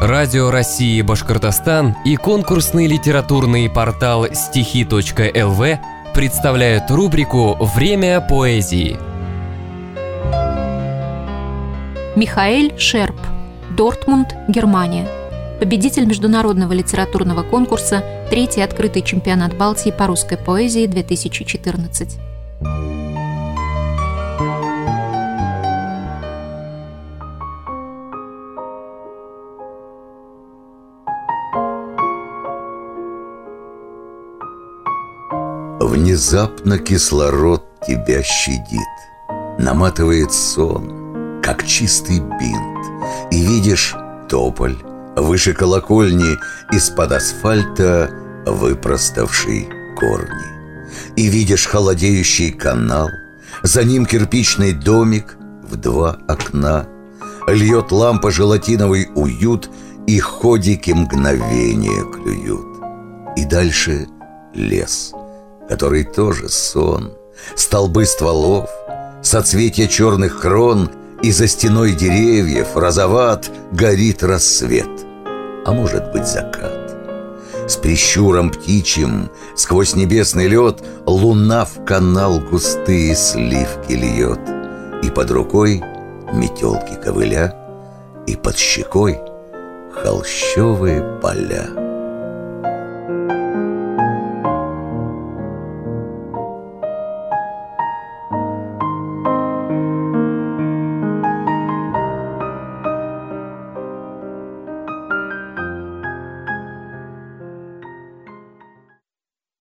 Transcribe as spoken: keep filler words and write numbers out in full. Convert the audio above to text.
Радио России Башкортостан и конкурсный литературный портал стихи точка эл ви представляют рубрику «Время поэзии». Михаэль Шерп, Дортмунд, Германия. Победитель международного литературного конкурса «Третий открытый чемпионат Балтии по русской поэзии две тысячи четырнадцать». Внезапно кислород тебя щадит, наматывает сон, как чистый бинт, и видишь тополь выше колокольни, из-под асфальта выпроставший корни. И видишь холодеющий канал, за ним кирпичный домик в два окна. Льет лампа желатиновый уют, и ходики мгновения клюют. И дальше лес, который тоже сон, столбы стволов, соцветия черных крон, и за стеной деревьев розоват горит рассвет, а может быть закат. С прищуром птичьим сквозь небесный лед луна в канал густые сливки льет, и под рукой метелки ковыля, и под щекой холщовые поля.